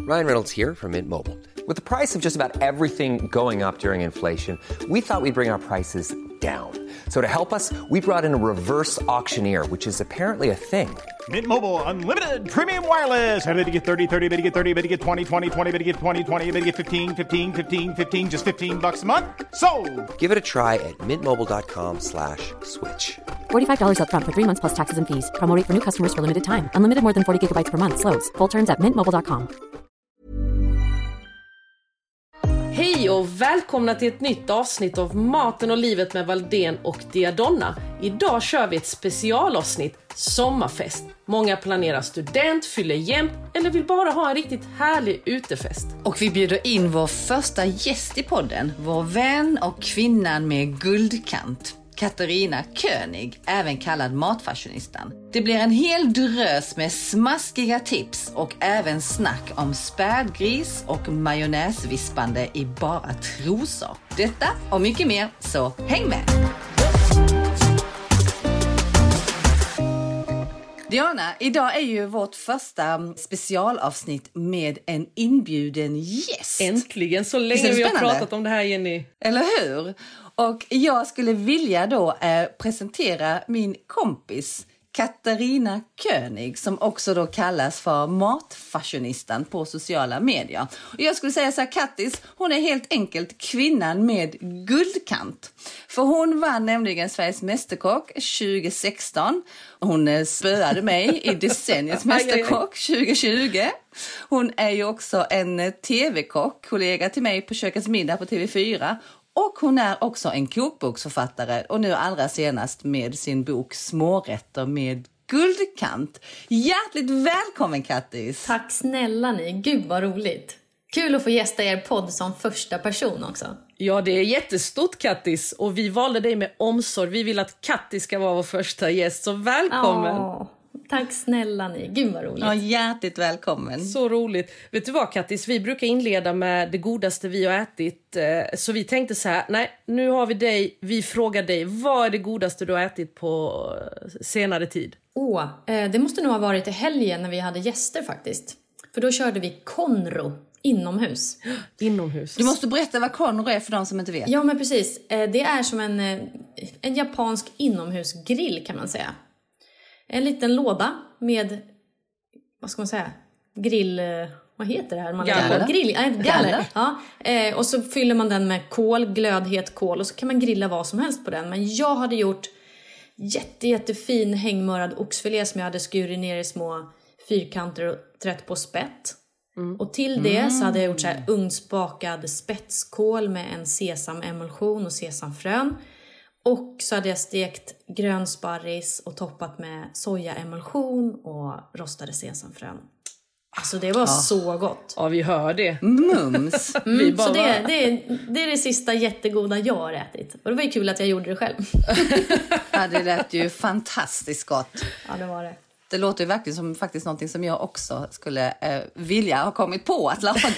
Ryan Reynolds here from Mint Mobile. With the price of just about everything going up during inflation, we thought we'd bring our prices down. So to help us, we brought in a reverse auctioneer, which is apparently a thing. Mint Mobile Unlimited Premium Wireless. How to get 30, 30, bit to get 30, bit to get 20, 20, 20, bit to get 20, 20, bit to get 15, 15, 15, 15, just $15 a month? Sold! Give it a try at mintmobile.com/switch. $45 up front for 3 months plus taxes and fees. Promo rate for new customers for limited time. Unlimited more than 40 gigabytes per month. Slows full terms at mintmobile.com. Hej och välkomna till ett nytt avsnitt av Maten och livet med Valdén och Diadonna. Idag kör vi ett specialavsnitt, sommarfest. Många planerar student, fyller jämnt eller vill bara ha en riktigt härlig utefest. Och vi bjuder in vår första gäst i podden, vår vän och kvinnan med guldkant. Katarina König, även kallad matfashionistan. Det blir en hel drös med smaskiga tips och även snack om spädgris och majonnäsvispande i bara trosor. Detta och mycket mer, så häng med! Diana, idag är ju vårt första specialavsnitt med en inbjuden gäst. Äntligen, så länge vi har pratat om det här, Jenny. Eller hur? Och jag skulle vilja då presentera min kompis Katarina König, som också då kallas för matfashionistan på sociala medier. Och jag skulle säga så här, Kattis, hon är helt enkelt kvinnan med guldkant. För hon vann nämligen Sveriges Mästerkock 2016. Hon spöade mig i decenniets Mästerkock 2020. Hon är ju också en tv-kock, kollega till mig på Kökets middag på TV4. Och hon är också en kokboksförfattare, och nu allra senast med sin bok Smårätter med guldkant. Hjärtligt välkommen, Kattis! Tack snälla ni, gud vad roligt. Kul att få gästa er podd som första person också. Ja, det är jättestort, Kattis, och vi valde dig med omsorg. Vi vill att Kattis ska vara vår första gäst, så välkommen! Tack snälla ni, gud vad roligt. Ja, hjärtligt välkommen. Så roligt. Vet du vad, Kattis, vi brukar inleda med det godaste vi har ätit. Så vi tänkte så här, nej, nu har vi dig, vi frågar dig, vad är det godaste du har ätit på senare tid? Det måste nog ha varit i helgen när vi hade gäster faktiskt. För då körde vi Konro inomhus. Inomhus. Du måste berätta vad Konro är för de som inte vet. Ja, men precis. Det är som en japansk inomhusgrill, kan man säga. En liten låda med, vad ska man säga, grill, vad heter det här? Galler. Ja. Och så fyller man den med kol, glödhet kol, och så kan man grilla vad som helst på den. Men jag hade gjort jättefin hängmörad oxfilé som jag hade skurit ner i små fyrkanter och trätt på spett. Och till det så hade jag gjort så här ugnsbakad spetskål med en sesamemulsion och sesamfrön. Och så hade jag stekt grönsparris och toppat med sojaemulsion och rostade sesamfrön. Alltså det var så gott. Ja, vi hör det. Mums. Så det är det sista jättegoda jag har ätit. Och det var ju kul att jag gjorde det själv. Ja, det lät ju fantastiskt gott. Ja, det var det. Det låter ju verkligen som faktiskt någonting som jag också skulle vilja ha kommit på att laga.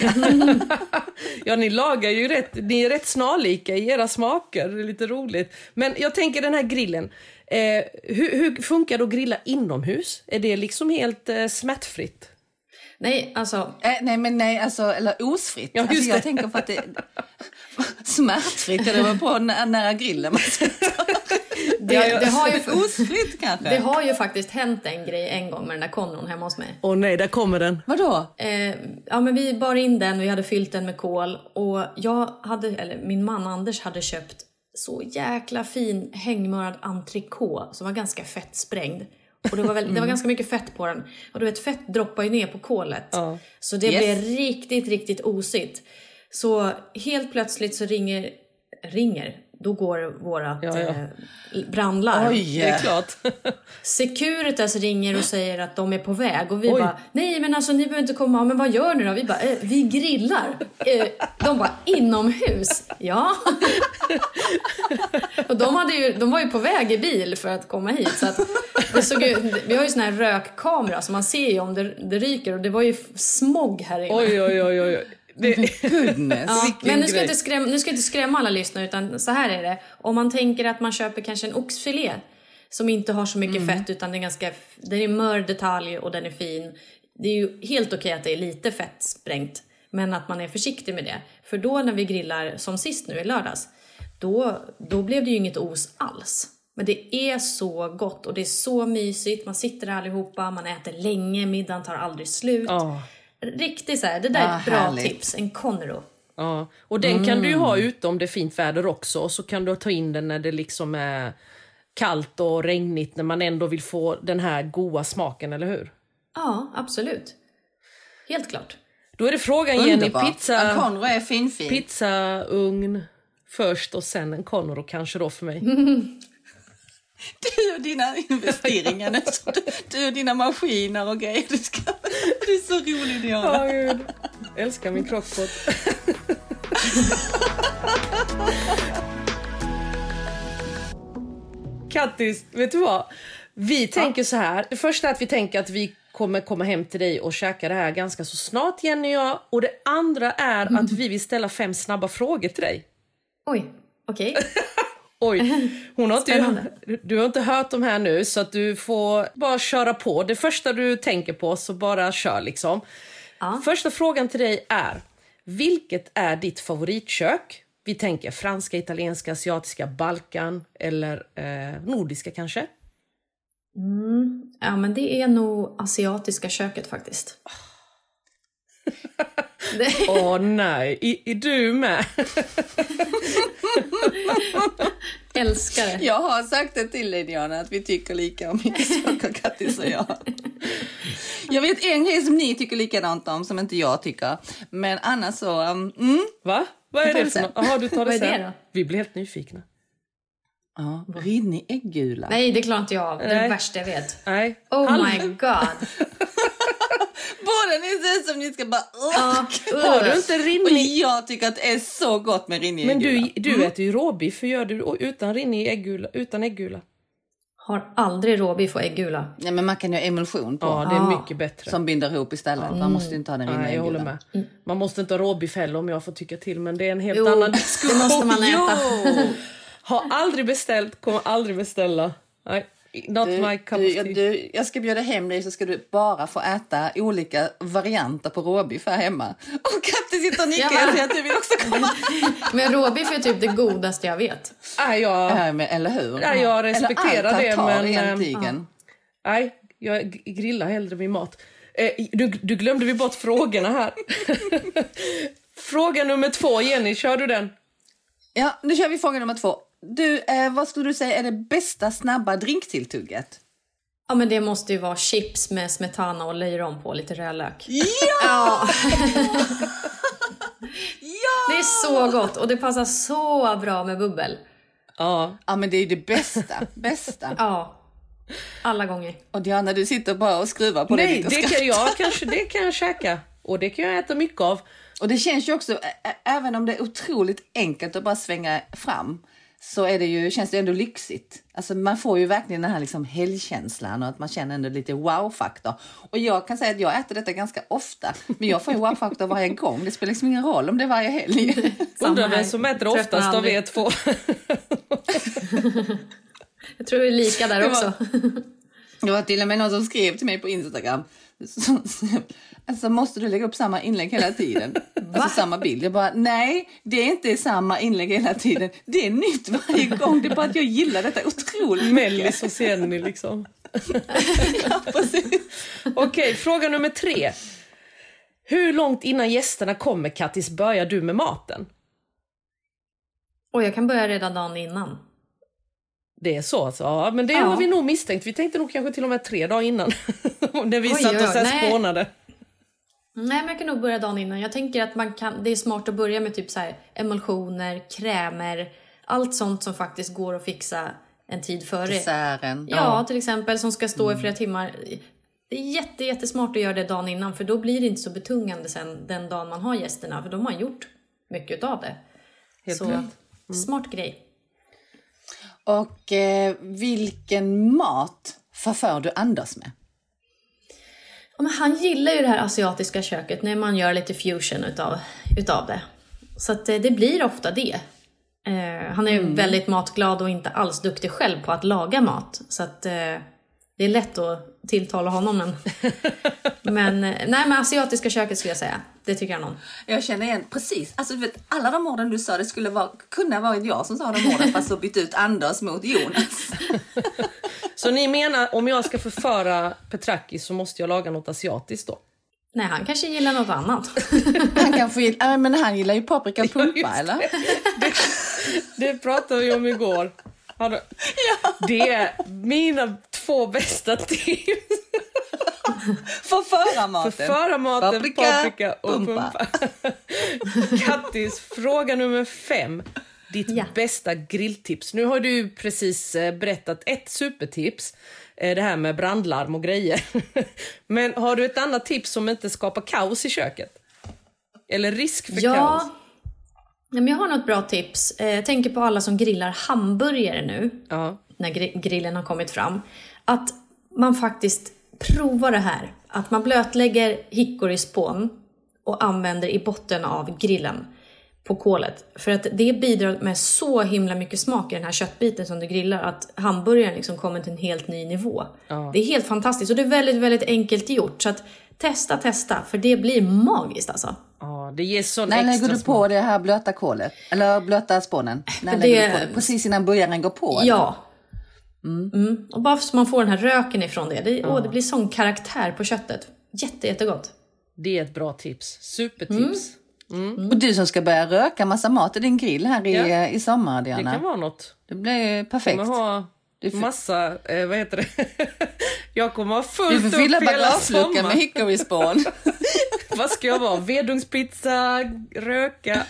Ja, ni lagar ju rätt. Ni är rätt snarlika i era smaker. Det är lite roligt. Men jag tänker den här grillen. Hur funkar det att grilla inomhus? Är det liksom helt smärtfritt? Nej, alltså... eller osfritt. Ja, alltså, jag tänker på att det smärtfritt, eller var på nära grillen man sitter. Det har ju osfritt kanske. Det har ju faktiskt hänt en grej en gång med den där Konron hemma hos mig. Nej, där kommer den. Vadå? Men vi bar in den, vi hade fyllt den med kol. Och min man Anders hade köpt så jäkla fin hängmörad entrecote som var ganska fett sprängd. Och det var ganska mycket fett på den. Och du vet, fett droppar ju ner på kolet. Så det blev riktigt osigt. Så helt plötsligt så ringer då går vårat brandlarm. Oj, det är klart. Securitas ringer och säger att de är på väg. Och vi bara, nej men alltså ni behöver inte komma. Men vad gör ni då? Vi bara, vi grillar. De bara, inomhus. Ja. Och de var ju på väg i bil för att komma hit. Så att vi har ju sån här rökkamera så man ser ju om det ryker. Och det var ju smog här inne. Oj. Ja, men nu ska inte skrämma alla lyssnare, utan så här är det. Om man tänker att man köper kanske en oxfilé som inte har så mycket fett, utan den är mör detalj och den är fin. Det är ju helt okej att det är lite fett sprängt, men att man är försiktig med det. För då när vi grillar som sist nu i lördags, då blev det ju inget os alls. Men det är så gott och det är så mysigt. Man sitter där allihopa, man äter länge, middagen tar aldrig slut. Riktigt så här, det där är ett bra härligt. tips, en Conro. Ja, och den kan du ju ha ute om det är fint väder också. Och så kan du ta in den när det liksom är kallt och regnigt, när man ändå vill få den här goda smaken, eller hur? Ja, absolut. Helt klart. Då är det frågan, Jenny, Underbart. En Conro är fin. pizzaugn först och sen en Conro kanske då för mig. Du och dina investeringar nu. Du och dina maskiner och grejer. Det är så roligt, Diana. Ja, gud. Älskar min crockpot. Kattis, vet du vad? Vi tänker så här. Det första är att vi tänker att vi kommer komma hem till dig och käka det här ganska så snart, Jenny och jag. Och det andra är att vi vill ställa 5 snabba frågor till dig. Oj, okej. Oj, du har inte hört de här nu, så att du får bara köra på. Det första du tänker på, så bara kör liksom. Ja. Första frågan till dig är: vilket är ditt favoritkök? Vi tänker franska, italienska, asiatiska, Balkan eller nordiska kanske. Ja, men det är nog asiatiska köket faktiskt. Åh nej, är du med? Älskar det. Jag har sagt det till dig, Diana, att vi tycker lika om saker, Kattis och jag. Jag vet en grej som ni tycker likadant om, som inte jag tycker. Men annars så... Va? Vad är det för något? Jaha, du tar det Vad är det sen. då? Vi blir helt nyfikna. Ja, rinnig äggula. Nej, det klarar inte jag av. Det är det värsta jag vet. Nej. Oh my god. Båda ni ser ut som ni ska bara... Har du inte Och rinnig? jag tycker att det är så gott med rinnig Men äggula. du äter ju råbiff. Hur gör du utan rinnig äggula? Utan äggula? Har aldrig råbiff och äggula. Nej, men man kan ju ha emulsion på. Ja, det är mycket bättre. Som binder ihop istället. Man måste ju inte ha den rinniga Nej, jag håller äggulan. med. Man måste inte ha råbiff heller, om jag får tycka till. Men det är en helt annan diskussion. det måste man äta. Har aldrig beställt, kommer aldrig beställa. Nej, not my cup of tea. Jag ska bjuda hem dig, så ska du bara få äta olika varianter på råbiff här hemma. Och Kattis sitter och nickar. Jag säger att du vill också komma. Men råbiff är typ det godaste jag vet. Eller hur? Nej, jag respekterar det, men... Egentligen. Nej, jag grillar hellre min mat. Du glömde vi bort frågorna här. Fråga nummer 2, Jenny, kör du den? Ja, nu kör vi fråga nummer 2. Du, vad skulle du säga är det bästa snabba drinktilltugget? Ja, men det måste ju vara chips med smetana och löjrom på, lite rödlök. Ja! Det är så gott och det passar så bra med bubbel. Ja. Ja, men det är det bästa. Ja, alla gånger. Och Diana, du sitter bara och skruvar på Nej, det. det kan jag käka. Och det kan jag äta mycket av. Och det känns ju också, även om det är otroligt enkelt att bara svänga fram, så är det ju, känns det ändå lyxigt. Alltså man får ju verkligen den här liksom helgkänslan och att man känner ändå lite wow-faktor. Och jag kan säga att jag äter detta ganska ofta, men jag får ju wow-faktor varje gång. Det spelar liksom ingen roll om det är varje helg. Undrar vem som äter oftast av er två. Jag tror det är lika där också. Det var till och med någon som skrev till mig på Instagram. Alltså, måste du lägga upp samma inlägg hela tiden? Alltså samma bild. Jag bara, nej, det är inte samma inlägg hela tiden. Det är nytt varje gång. Det är bara att jag gillar detta otroligt. Mellis och Jenny liksom. Ja, precis. Okej, fråga nummer 3. Hur långt innan gästerna kommer, Kattis, börjar du med maten? Och jag kan börja redan dagen innan. Det är så alltså. Ja, men det har vi nog misstänkt. Vi tänkte nog kanske till och med 3 dagar innan. När vi satt och så spånade. Nej, men jag kan nog börja dagen innan. Jag tänker att det är smart att börja med typ så här emulsioner, krämer, allt sånt som faktiskt går att fixa en tid före. Desserten. Ja, till exempel, som ska stå i flera timmar. Det är jättesmart att göra det dagen innan, för då blir det inte så betungande sen den dagen man har gästerna, för då har man gjort mycket av det. Helt så rätt. Smart grej. Och vilken mat förför du Anders med? Ja, men han gillar ju det här asiatiska köket när man gör lite fusion utav det. Så att det blir ofta det. Han är ju väldigt matglad och inte alls duktig själv på att laga mat. Så att det är lätt att tilltala honom. Men asiatiska köket skulle jag säga. Det tycker jag någon. Jag känner igen, precis. Alltså du vet, alla de orden du sa, det skulle kunna vara jag som sa de orden, fast så bytt ut Anders mot Jonas. Så ni menar, om jag ska förföra Petrakis så måste jag laga något asiatiskt då? Nej, han kanske gillar något annat. Men han gillar ju paprika och pumpa, eller? Det pratade vi om igår. Det är mina 2 bästa tips. Förföra maten, paprika och pumpa. Kattis, fråga nummer 5. Ditt bästa grilltips. Nu har du precis berättat ett supertips. Det här med brandlarm och grejer. Men har du ett annat tips som inte skapar kaos i köket? Eller risk för kaos? Men jag har något bra tips. Jag tänker på alla som grillar hamburgare nu. Ja. När grillen har kommit fram. Att man faktiskt provar det här. Att man blötlägger hickory spån och använder i botten av grillen på kolet. För att det bidrar med så himla mycket smak i den här köttbiten som du grillar. Att hamburgaren liksom kommer till en helt ny nivå. Ja. Det är helt fantastiskt och det är väldigt, väldigt enkelt gjort. Så att testa. För det blir magiskt alltså. Ja, det ger sån extra extra lägger du på det här blöta kolet? Eller blöta spånen? När lägger du på det? Precis innan burgaren går på? Ja. Och bara så man får den här röken ifrån det. Det blir sån karaktär på köttet. Jättegott. Det är ett bra tips. Supertips. Och du som ska börja röka massa mat i din grill här i sommar, Diana. Det kan vara något. Det blir perfekt. Jag kommer ha massa, vad heter det? Jag kommer ha fullt upp hela sommaren. Du får fylla bagageluckan med hickory spån. Vad ska jag vara? Vedungspizza, röka.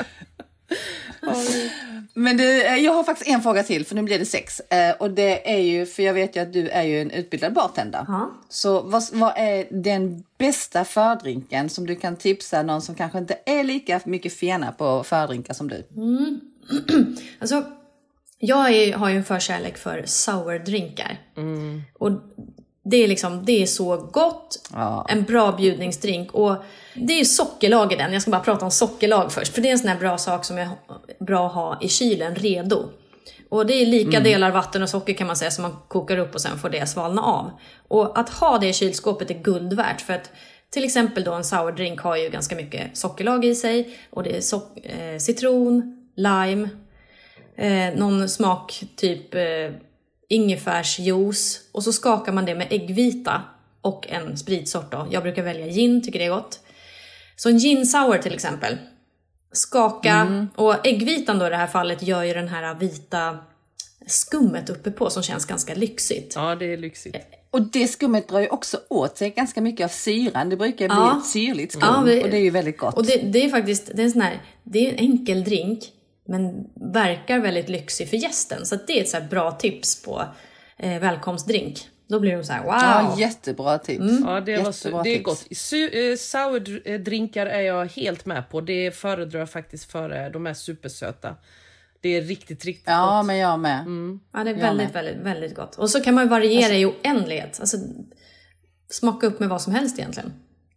Men jag har faktiskt en fråga till, för nu blir det 6. Och det är ju, för jag vet ju att du är ju en utbildad bartender. Så vad är den bästa fördrinken som du kan tipsa någon som kanske inte är lika mycket fena på fördrinkar som du? Alltså, jag har ju en förkärlek för sourdrinkar. Och det är så gott. En bra bjudningsdrink. Och det är ju sockerlag i den. Jag ska bara prata om sockerlag först. För det är en sån här bra sak som är bra att ha i kylen redo. Och det är lika delar vatten och socker kan man säga, som man kokar upp och sen får det svalna av. Och att ha det i kylskåpet är guld värt. För att till exempel då en sourdrink har ju ganska mycket sockerlag i sig. Och det är citron, lime, någon smak typ ingefärsjuice. Och så skakar man det med äggvita och en spritsort då. Jag brukar välja gin, tycker det är gott. Så en gin sour till exempel. Skaka, och äggvitan då i det här fallet gör ju den här vita skummet uppe på som känns ganska lyxigt. Ja, det är lyxigt. Och det skummet drar ju också åt sig ganska mycket av syran. Det brukar bli ett syrligt skum, och det är ju väldigt gott. Och det är faktiskt, det är en enkel drink, men verkar väldigt lyxig för gästen. Så det är ett så här bra tips på välkomstdrink. Då blir de så här, wow. Ja, jättebra tips. Ja, det är gott. Sourdrinkar är jag helt med på. Det föredrar jag faktiskt för de är supersöta. Det är riktigt gott. Ja, men jag med. Ja, det är väldigt, väldigt, väldigt gott. Och så kan man variera i oändlighet. Alltså, smaka upp med vad som helst egentligen.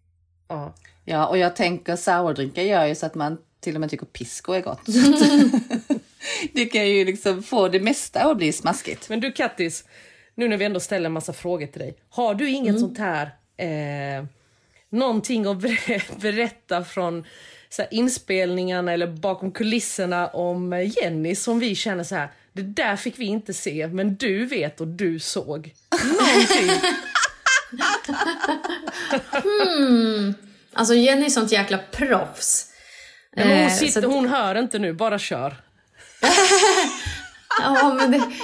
Ja, och jag tänker sourdrinkar gör ju så att man till och med tycker pisco är gott. Det kan ju liksom få det mesta att bli smaskigt. Men du, Kattis, nu när vi ändå ställer en massa frågor till dig. Har du inget sånt här någonting att berätta från så här, inspelningarna eller bakom kulisserna om Jenny som vi känner så här, det där fick vi inte se, men du vet och du såg någonting? Alltså Jenny är sånt jäkla proffs. Men hon hör inte nu, bara kör. Ja, men det...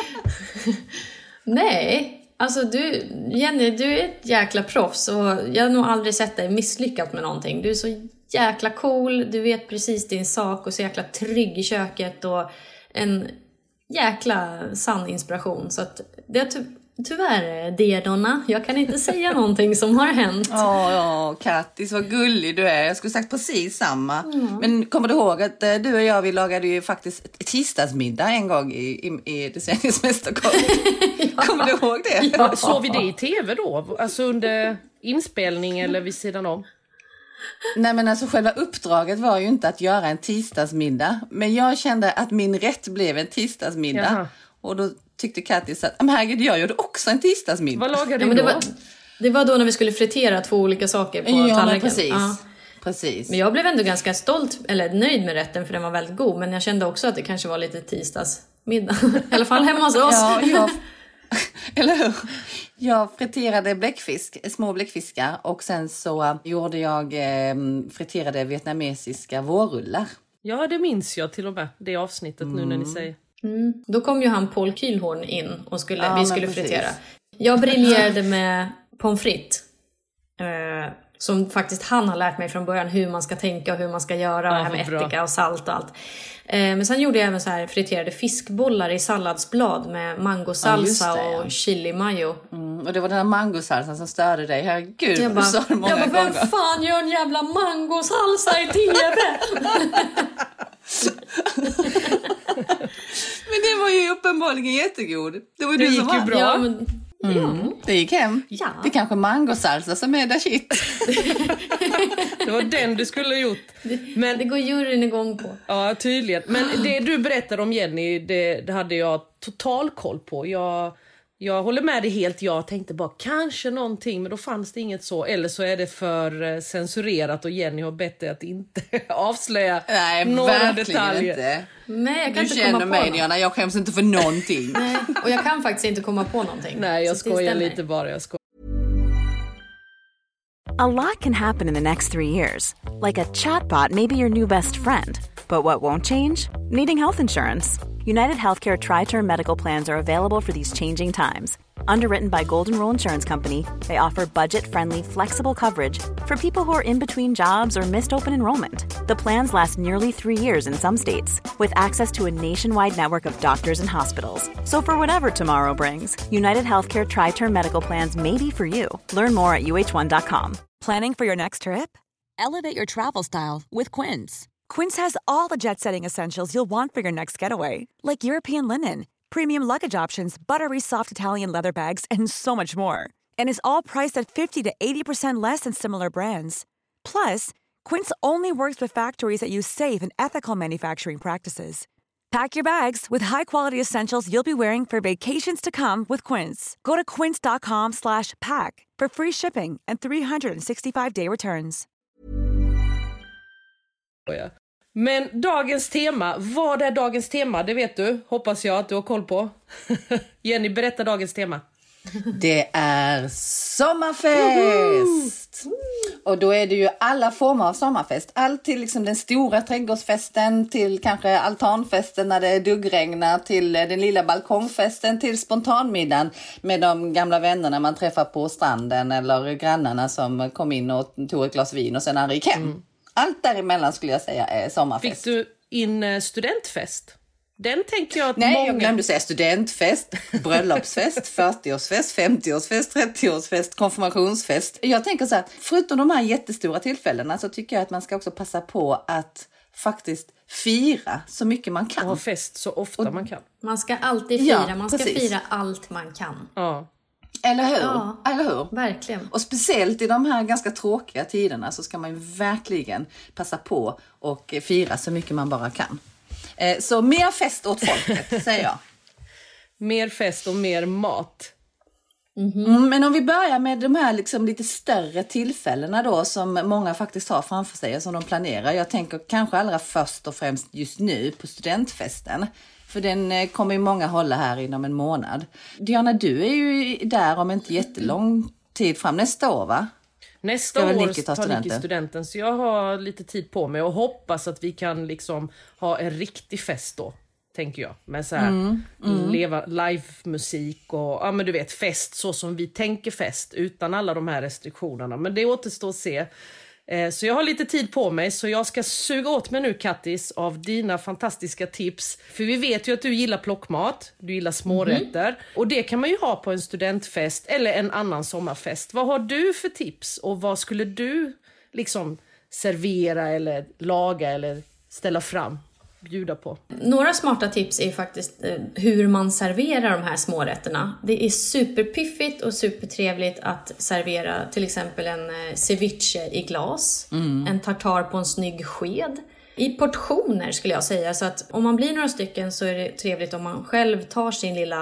Nej, alltså Jenny, du är ett jäkla proffs och jag har nog aldrig sett dig misslyckat med någonting. Du är så jäkla cool, du vet precis din sak och så jäkla trygg i köket och en jäkla sann inspiration. Så att det är tyvärr, Diadonna, jag kan inte säga någonting som har hänt. Kattis, vad gullig du är. Jag skulle sagt precis samma. Men kommer du ihåg att du och jag, vi lagade ju faktiskt tisdagsmiddag en gång i Decenniets Mästerkock. Kommer du ihåg det? Ja. Såg vi det i tv då? Alltså under inspelning eller vid sidan om? Nej, men alltså själva uppdraget var ju inte att göra en tisdagsmiddag. Men jag kände att min rätt blev en tisdagsmiddag. Jaha. Och då tyckte Kattis att men herregud, jag gjorde också en tisdagsmiddag. Vad lagade du då? Det var då när vi skulle fritera 2 olika saker på tallriken. Precis. Ja. Precis. Men jag blev ändå ganska stolt, eller nöjd med rätten, för den var väldigt god. Men jag kände också att det kanske var lite tisdagsmiddag. I alla fall hemma hos oss. Ja, eller hur? Jag friterade små bläckfiskar. Och sen så gjorde jag friterade vietnamesiska vårrullar. Ja, det minns jag till och med. Det avsnittet nu när ni säger. Då kom ju han Paul Kühlhorn in och vi skulle fritera. Jag briljerade med pommes frites. Som faktiskt han har lärt mig från början hur man ska tänka och hur man ska göra. Det här med ättika och salt och allt. Men sen gjorde jag även så här friterade fiskbollar i salladsblad med mangosalsa och chili mayo. Och det var den här mangosalsan som störde dig. Herregud, jag bara, gånger. Vem fan gör en jävla mangosalsa i TV? Men det var ju uppenbarligen jättegod. Det var det du gick som ju bra. Ja, men... Det gick hem. Ja. Det är kanske mangosalsa som är där shit. Det var den du skulle ha gjort. Men det går juryn igång på. Ja, tydligen. Men det du berättade om Jenny, det hade jag total koll på. Jag håller med dig helt. Jag tänkte bara kanske någonting, men då fanns det inget så. Eller så är det för censurerat och Jenny har bett dig att inte avslöja några detaljer. Inte. Nej, jag kan du inte komma på mig, Diana. Jag skäms inte för någonting. Nej, och jag kan faktiskt inte komma på någonting. Nej, jag skojar lite bara. A lot can happen in the next 3 years. Like a chatbot may be your new best friend. But what won't change? Needing health insurance. United Healthcare Tri-Term Medical Plans are available for these changing times. Underwritten by Golden Rule Insurance Company, they offer budget-friendly, flexible coverage for people who are in between jobs or missed open enrollment. The plans last nearly 3 years in some states, with access to a nationwide network of doctors and hospitals. So for whatever tomorrow brings, United Healthcare Tri-Term Medical Plans may be for you. Learn more at uh1.com. Planning for your next trip? Elevate your travel style with Quince. Quince has all the jet-setting essentials you'll want for your next getaway, like European linen, premium luggage options, buttery soft Italian leather bags, and so much more. And is all priced at 50 to 80% less than similar brands. Plus, Quince only works with factories that use safe and ethical manufacturing practices. Pack your bags with high-quality essentials you'll be wearing for vacations to come with Quince. Go to quince.com/pack for free shipping and 365-day returns. Men dagens tema, vad är dagens tema? Det vet du, hoppas jag att du har koll på. Jenny, berätta dagens tema. Det är sommarfest! Och då är det ju alla former av sommarfest. Allt till liksom den stora trädgårdsfesten, till kanske altanfesten när det duggregnar, till den lilla balkongfesten, till spontanmiddagen med de gamla vännerna man träffar på stranden eller grannarna som kom in och tog ett glas vin och sen gick hem. Allt däremellan skulle jag säga är sommarfest. Fick du in studentfest? Den tänker jag att Nej, många... jag glömde säga studentfest, bröllopsfest, 40-årsfest, 50-årsfest, 30-årsfest, konfirmationsfest. Jag tänker så här, förutom de här jättestora tillfällena så tycker jag att man ska också passa på att faktiskt fira så mycket man kan. Och ha fest så ofta man kan. Man ska alltid fira, Ja, man ska precis. fira allt man kan. Ja. Eller hur? Ja, Eller hur? verkligen. Och speciellt i de här ganska tråkiga tiderna så ska man ju verkligen passa på och fira så mycket man bara kan. Så mer fest åt folket, säger jag. Mer fest och mer mat. Men om vi börjar med de här liksom lite större tillfällena då som många faktiskt har framför sig och som de planerar. Jag tänker kanske allra först och främst just nu på studentfesten. För den kommer ju många hålla här inom en månad. Diana, du är ju där om inte jättelång tid fram nästa år, va? Nästa år tar Nicky studenten, så jag har lite tid på mig och hoppas att vi kan liksom ha en riktig fest då, tänker jag. Med så här leva live-musik och ja, men du vet, fest så som vi tänker fest utan alla de här restriktionerna. Men det återstår att se. Så jag har lite tid på mig, så jag ska suga åt mig nu, Kattis, av dina fantastiska tips. För vi vet ju att du gillar plockmat, du gillar smårätter. Och det kan man ju ha på en studentfest eller en annan sommarfest. Vad har du för tips och vad skulle du liksom servera eller laga eller ställa fram, bjuda på? Några smarta tips är faktiskt hur man serverar de här smårätterna. Det är superpiffigt och supertrevligt att servera till exempel en ceviche i glas, en tartar på en snygg sked. I portioner skulle jag säga, så att om man blir några stycken så är det trevligt om man själv tar sin lilla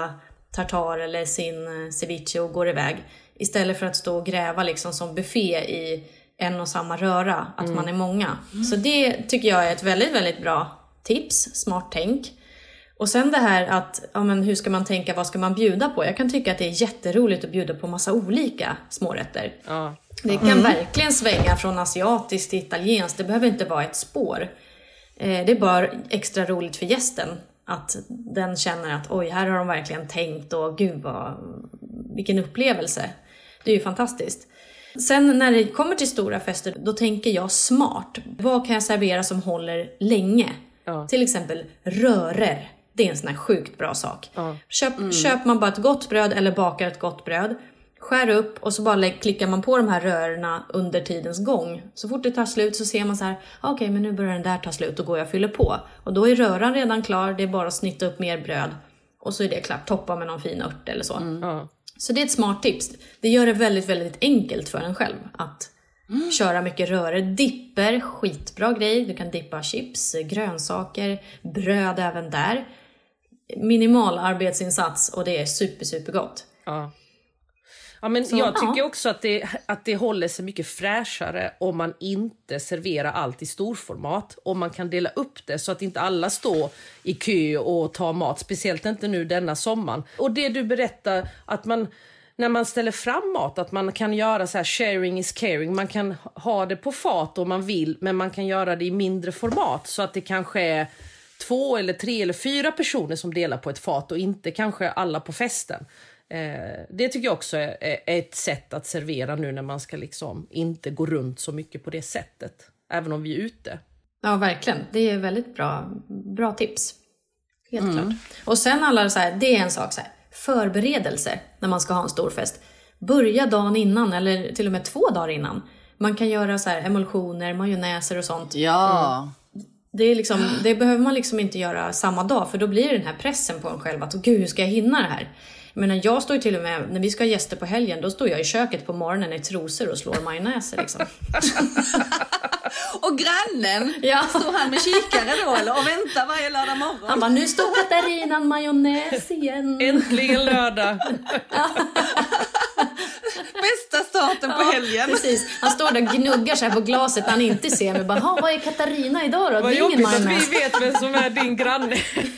tartar eller sin ceviche och går iväg. Istället för att stå och gräva liksom som buffé i en och samma röra, att man är många. Så det tycker jag är ett väldigt, väldigt bra tips, smart tänk. Och sen det här att, ja, men hur ska man tänka, vad ska man bjuda på? Jag kan tycka att det är jätteroligt att bjuda på massa olika smårätter. Ja. Det kan verkligen svänga från asiatiskt till italienskt, det behöver inte vara ett spår. Det är bara extra roligt för gästen att den känner att oj, här har de verkligen tänkt och gud vilken upplevelse. Det är ju fantastiskt. Sen när det kommer till stora fester, då tänker jag smart. Vad kan jag servera som håller länge? Ja. Till exempel rörer. Det är en sån här sjukt bra sak. Ja. Köper man bara ett gott bröd eller bakar ett gott bröd. Skär upp och så bara klickar man på de här rörerna under tidens gång. Så fort det tar slut så ser man så här, okej, men nu börjar den där ta slut och går jag och fyller på. Och då är röran redan klar, det är bara att snitta upp mer bröd. Och så är det klart, toppa med någon fin ört eller så. Så det är ett smart tips. Det gör det väldigt, väldigt enkelt för en själv att köra mycket röror. Dipper, skitbra grej. Du kan dippa chips, grönsaker, bröd även där. Minimal arbetsinsats och det är super gott. Ja. Ja, men jag tycker också att det håller sig mycket fräschare om man inte serverar allt i storformat. Om man kan dela upp det så att inte alla står i kö och tar mat. Speciellt inte nu denna sommaren. Och det du berättar, att man, när man ställer fram mat, att man kan göra så här, sharing is caring. Man kan ha det på fat om man vill, men man kan göra det i mindre format. Så att det kanske är 2 eller 3 eller 4 personer som delar på ett fat och inte kanske alla på festen. Det tycker jag också är ett sätt att servera nu när man ska liksom inte gå runt så mycket på det sättet, även om vi är ute. Ja, verkligen. Det är väldigt bra tips. Helt klart. Och sen alla så här, det är en sak så här, förberedelser när man ska ha en stor fest. Börja dagen innan eller till och med 2 dagar innan. Man kan göra så här emulsioner, majonnäser och sånt. Ja. Det är liksom, det behöver man liksom inte göra samma dag, för då blir det den här pressen på en själv att gud, hur ska jag hinna det här? Men jag står ju till och med, när vi ska ha gäster på helgen, då står jag i köket på morgonen i trosor och slår majonnäser liksom. Och grannen, står han med kikare då eller? Och väntar varje lördag morgon. Han bara, nu står Katarina majonnäs igen. Äntligen lördag. Bästa starten på helgen. Precis. Han står där och gnuggar sig på glaset när han inte ser mig. Bara, vad är Katarina idag då? Vad det är ingen majonnäs. Att vi vet vem som är din granne.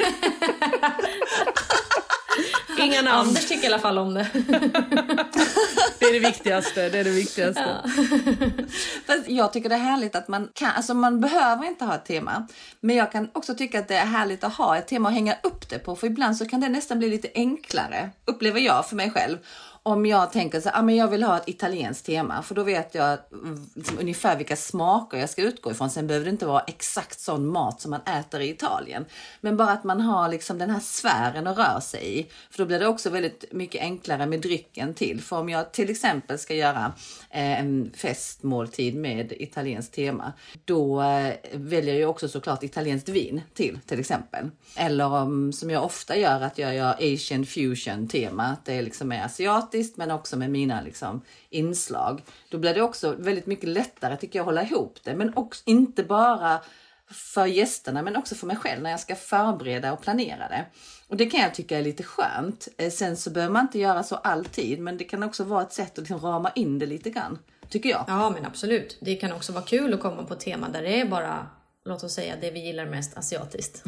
Inga namn. Anders tycker i alla fall om det. Det är det viktigaste. Ja. Fast jag tycker det är härligt att man kan, alltså man behöver inte ha ett tema. Men jag kan också tycka att det är härligt att ha ett tema att hänga upp det på. För ibland så kan det nästan bli lite enklare, upplever jag för mig själv. Om jag tänker så här, men jag vill ha ett italienskt tema. För då vet jag liksom ungefär vilka smaker jag ska utgå ifrån. Sen behöver det inte vara exakt sån mat som man äter i Italien. Men bara att man har liksom den här sfären att röra sig i. För då blir det också väldigt mycket enklare med drycken till. För om jag till exempel ska göra en festmåltid med italienskt tema. Då väljer jag också såklart italienskt vin till exempel. Eller som jag ofta gör, att jag gör Asian fusion tema. Att det liksom är asiatiskt men också med mina liksom inslag. Då blir det också väldigt mycket lättare tycker jag att hålla ihop det. Men också, inte bara för gästerna men också för mig själv när jag ska förbereda och planera det. Och det kan jag tycka är lite skönt. Sen så behöver man inte göra så alltid, men det kan också vara ett sätt att liksom rama in det lite grann, tycker jag. Ja, men absolut. Det kan också vara kul att komma på ett tema där det är bara, låt oss säga, det vi gillar mest asiatiskt.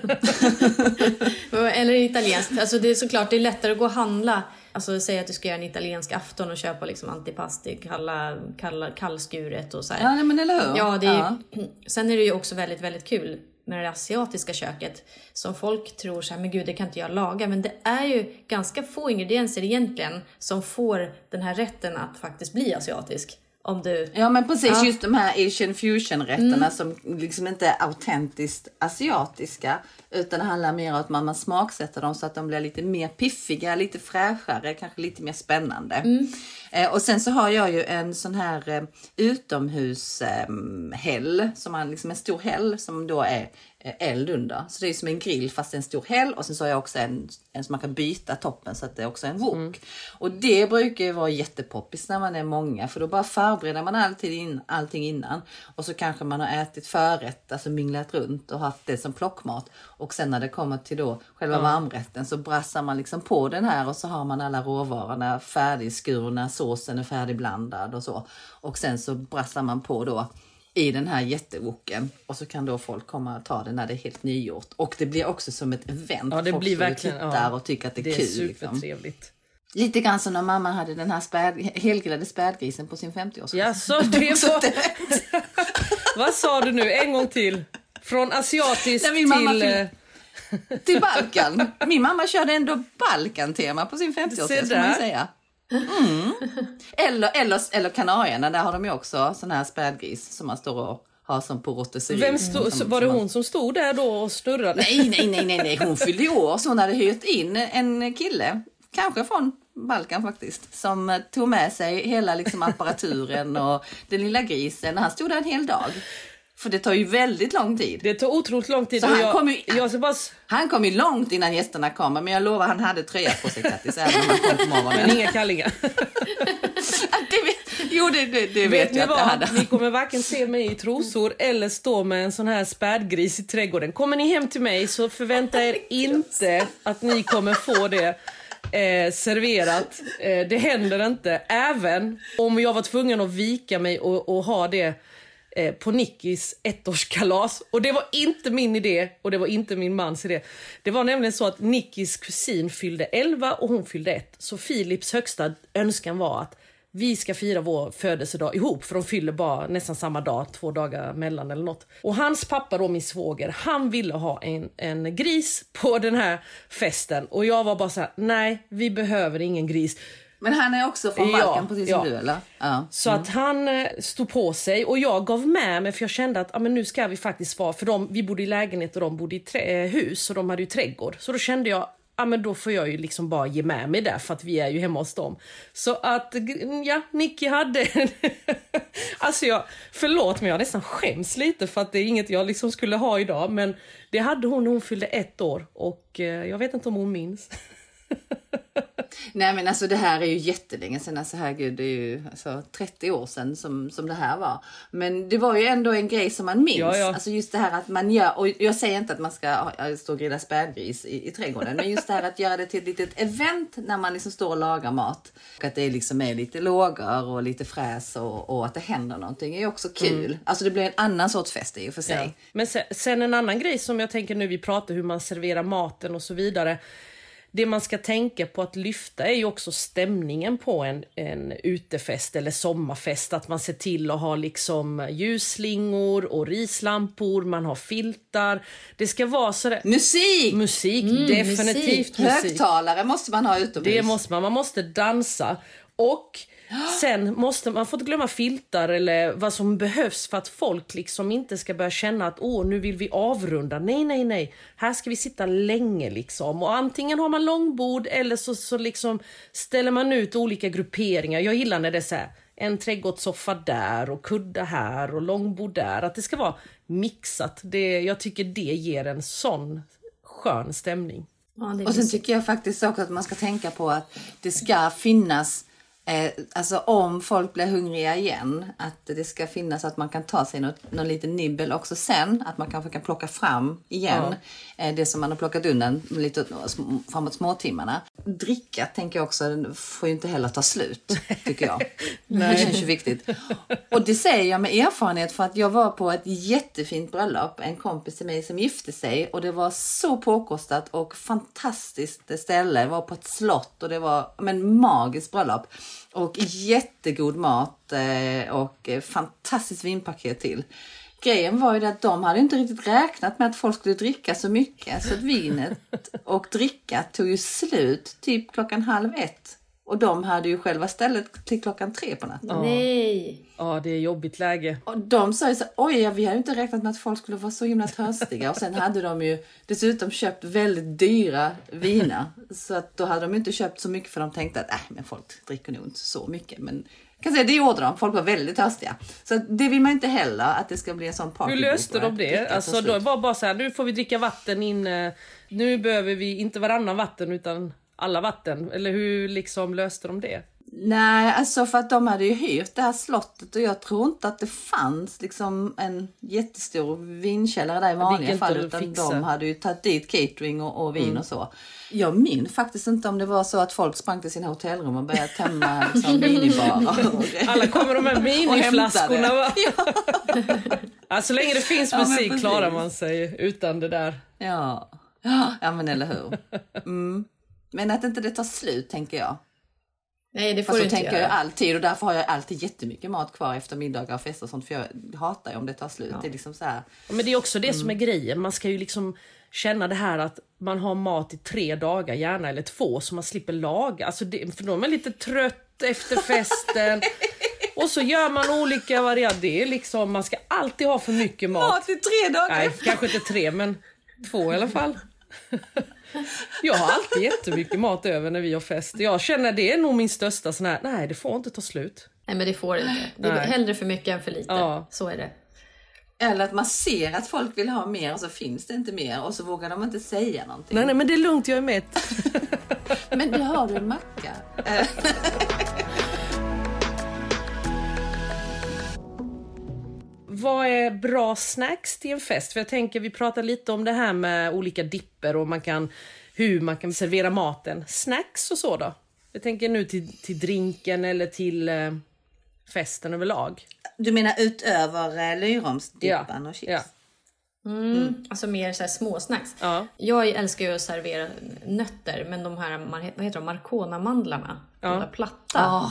Eller italienskt. Alltså det är såklart, det är lättare att gå och handla. Alltså säga att du ska göra en italiensk afton och köpa liksom antipasti, kallskuret och så här. Ja, men eller hur? Ja, det är, sen är det ju också väldigt, väldigt kul med det asiatiska köket. Som folk tror så här, men gud, det kan inte jag laga. Men det är ju ganska få ingredienser egentligen som får den här rätten att faktiskt bli asiatisk. Om du... Ja, men precis, just de här Asian fusion-rätterna som liksom inte är autentiskt asiatiska, utan det handlar mer om att man smaksätter dem så att de blir lite mer piffiga, lite fräschare, kanske lite mer spännande. Och sen så har jag ju en sån här utomhushäll, som man liksom en stor häll som då är eld under. Så det är som en grill fast en stor häll, och sen så har jag också en som man kan byta toppen så att det är också en wok. Och det brukar ju vara jättepoppis när man är många, för då bara förbereder man allting innan, och så kanske man har ätit förrätt, alltså minglat runt och haft det som plockmat, och sen när det kommer till då själva varmrätten så brassar man liksom på den här, och så har man alla råvarorna färdigskurna, såsen är färdigblandad och så, och sen så brassar man på då i den här jättewoken, och så kan då folk komma och ta den när det är helt nygjort. Och det blir också som ett event. Ja, det folk blir verkligen, tittar och tycker att det är kul. Det är supertrevligt. Liksom. Lite grann som när mamma hade den här helgrillade spädgrisen på sin 50-årsfest. Ja, så det var... Vad sa du nu? En gång till. Från asiatiskt till Balkan. Min mamma körde ändå Balkan-tema på sin 50-årsfest, får man ju säga. Eller Kanarierna, där har de ju också sån här spädgris som man står och har som på rotisserie. Var det hon som stod där då och snurrade? Nej, hon fyllde år, så hon hade hyrt in en kille, kanske från Balkan faktiskt, som tog med sig hela liksom apparaturen och den lilla grisen. Han stod där en hel dag. För det tar ju väldigt lång tid. Det tar otroligt lång tid. Så han kom ju långt innan gästerna kommer. Men jag lovar, han hade tröja på sig, Kattis, även om han kom på morgonen. Men inga kallingar. det vet jag att det hade. Ni kommer varken se mig i trosor eller stå med en sån här spädgris i trädgården. Kommer ni hem till mig så förvänta er inte att ni kommer få det serverat. Det händer inte. Även om jag var tvungen att vika mig och ha det på Nickis ettårskalas. Och det var inte min idé, och det var inte min mans idé. Det var nämligen så att Nickis kusin fyllde 11 och hon fyllde 1. Så Philips högsta önskan var att vi ska fira vår födelsedag ihop, för de fyller bara nästan samma dag, 2 dagar mellan eller något. Och hans pappa då, min svåger, han ville ha en gris på den här festen. Och jag var bara så här: nej, vi behöver ingen gris. Men han är också från Balkan, precis som du, eller? Ja. Så att han stod på sig, och jag gav med mig, för jag kände att men nu ska vi faktiskt vara, för vi bodde i lägenhet och de bodde i hus, och de hade ju trädgård. Så då kände jag, men då får jag ju liksom bara ge med mig där, för att vi är ju hemma hos dem. Så att, Nicky hade... Alltså förlåt, men jag nästan skäms lite, för att det är inget jag liksom skulle ha idag. Men det hade hon när hon fyllde 1 år, och jag vet inte om hon minns. Nej, men alltså det här är ju jättelänge sedan, alltså herregud, det är ju alltså 30 år sedan som det här var. Men det var ju ändå en grej som man minns. Ja. Alltså just det här att man gör, och jag säger inte att man ska stå och grilla spädgris i trädgården, men just det här att göra det till ett litet event när man liksom står och lagar mat. Och att det liksom är lite lågor och lite fräs och att det händer någonting är ju också kul. Alltså det blir en annan sorts fest i och för sig. Ja. Men sen en annan grej som jag tänker nu, vi pratar hur man serverar maten och så vidare. Det man ska tänka på att lyfta är ju också stämningen på en utefest eller sommarfest. Att man ser till att ha liksom ljusslingor och rislampor, man har filtar. Det ska vara sådär... Musik, definitivt musik. Högtalare måste man ha utomhus. Det måste man måste dansa. Och sen måste man får inte glömma filtar eller vad som behövs för att folk liksom inte ska börja känna att nu vill vi avrunda. Nej. Här ska vi sitta länge liksom. Och antingen har man långbord eller så liksom ställer man ut olika grupperingar. Jag gillar när det är så här, en trädgårdssoffa där och kudda här och långbord där. Att det ska vara mixat. Jag tycker det ger en sån skön stämning. Ja, och sen tycker jag faktiskt också att man ska tänka på att det ska finnas, alltså om folk blir hungriga igen, att det ska finnas att man kan ta sig någon liten nibbel också sen, att man kanske kan plocka fram igen det som man har plockat undan lite framåt småtimmarna. Dricka tänker jag också, får ju inte heller ta slut, tycker jag. Det känns ju viktigt. Och det säger jag med erfarenhet, för att jag var på ett jättefint bröllop, en kompis till mig som gifte sig, och det var så påkostat och fantastiskt ställe. Det var på ett slott och det var magiskt bröllop. Och jättegod mat och fantastiskt vinpaket till. Grejen var ju att de hade inte riktigt räknat med att folk skulle dricka så mycket. Så att vinet och dricka tog ju slut typ 12:30. Och de hade ju själva stället till 3:00 på natten. Nej. Ja, det är jobbigt läge. Och de sa ju så, oj, vi hade ju inte räknat med att folk skulle vara så himla törstiga. Och sen hade de ju dessutom köpt väldigt dyra viner. Så att då hade de inte köpt så mycket, för de tänkte att men folk dricker nog inte så mycket. Men jag kan säga, det gjorde de. Folk var väldigt törstiga. Så det vill man inte heller, att det ska bli en sån party. Hur löste de det? Alltså då var bara så här, nu får vi dricka vatten inne. Nu behöver vi inte varannan vatten utan alla vatten. Eller hur liksom löste de det? Nej, alltså för att de hade ju hyrt det här slottet, och jag tror inte att det fanns liksom en jättestor vinkällare där i vanliga fall, utan de hade ju tagit dit catering och vin och så. Jag minns faktiskt inte om det var så att folk sprang till sina hotellrum och började tämma liksom minibarer. Alla kommer de här miniflaskorna, va? Ja. Så länge det finns musik klarar man sig utan det där. Ja, men eller hur. Men att inte det tar slut, tänker jag. Nej, det får du inte tänker göra. jag alltid, och därför har jag alltid jättemycket mat kvar efter middagar och fester och sånt, för jag hatar ju om det tar slut. Ja. Det är liksom så här. Men det är också det som är grejen. Man ska ju liksom känna det här att man har mat i 3 dagar, gärna eller 2, så man slipper laga. Alltså för då är man lite trött efter festen. Och så gör man olika varianter. Det är liksom, man ska alltid ha för mycket mat. Mat i 3 dagar? Nej, kanske inte 3, men 2 i alla fall. Jag har alltid jättemycket mat över när vi har fest. Jag känner det är nog min största sån här, nej, det får inte ta slut. Nej, men det får inte. Det är hellre för mycket än för lite. Ja. Så är det. Eller att man ser att folk vill ha mer och så finns det inte mer, och så vågar de inte säga någonting. Nej, men det är lugnt, jag är med. Men du har du en macka. Vad är bra snacks till en fest? För jag tänker, vi pratar lite om det här med olika dipper och hur man kan servera maten. Snacks och så då? Jag tänker nu till drinken eller till festen överlag. Du menar utöver lyromsdippan och chips? Ja. Alltså mer så här små snacks. Ja. Jag älskar ju att servera nötter, men de här, vad heter de, Marcona-mandlarna. De där platta.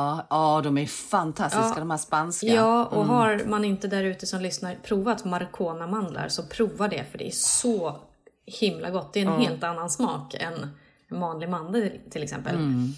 De är fantastiska, de här spanska. Ja, och har man inte där ute som lyssnar provat Marcona-mandlar, så prova det, för det är så himla gott. Det är en helt annan smak än en vanlig mandel till exempel.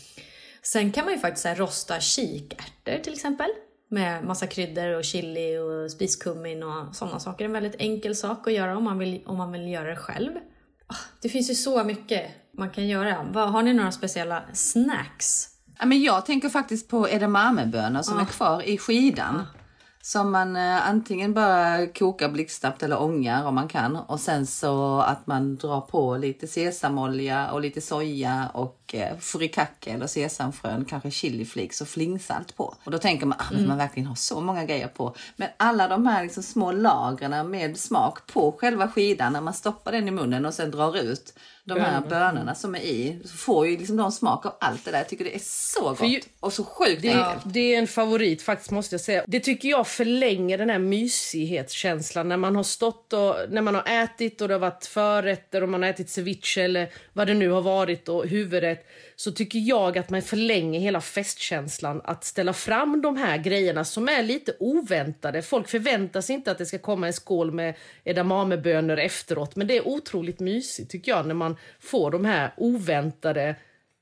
Sen kan man ju faktiskt här rosta kikärtor till exempel. Med massa kryddor och chili och spiskummin och sådana saker. En väldigt enkel sak att göra om man vill göra det själv. Det finns ju så mycket man kan göra. Har ni några speciella snacks? Ja, men jag tänker faktiskt på edamamebönor som är kvar i skidan. Som man antingen bara kokar blixtsnabbt eller ångar om man kan. Och sen så att man drar på lite sesamolja och lite soja och furikake eller sesamfrön, kanske chiliflakes och flingsalt på. Och då tänker man att man verkligen har så många grejer på. Men alla de här liksom små lagren med smak på själva skidan, när man stoppar den i munnen och sen drar ut de här bönorna som är i, så får ju liksom de smak av allt det där. Jag tycker det är så gott och så sjukt enkelt. Det är en favorit faktiskt, måste jag säga. Det tycker jag förlänger den här mysighetskänslan när man har stått och när man har ätit och det har varit förrätter och man har ätit ceviche eller vad det nu har varit och huvudrätt, så tycker jag att man förlänger hela festkänslan att ställa fram de här grejerna som är lite oväntade. Folk förväntar sig inte att det ska komma en skål med edamamebönor efteråt, men det är otroligt mysigt tycker jag när man får de här oväntade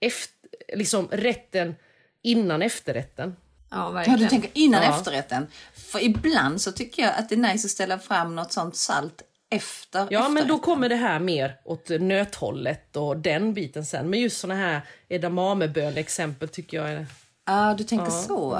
liksom rätten innan efterrätten. Ja, verkligen. Ja, du tänker innan efterrätten. För ibland så tycker jag att det är nice att ställa fram något sånt salt efter. Ja, men då kommer det här mer åt nöthållet och den biten sen. Men just såna här edamamebön exempel tycker jag är... Ja, du tänker så.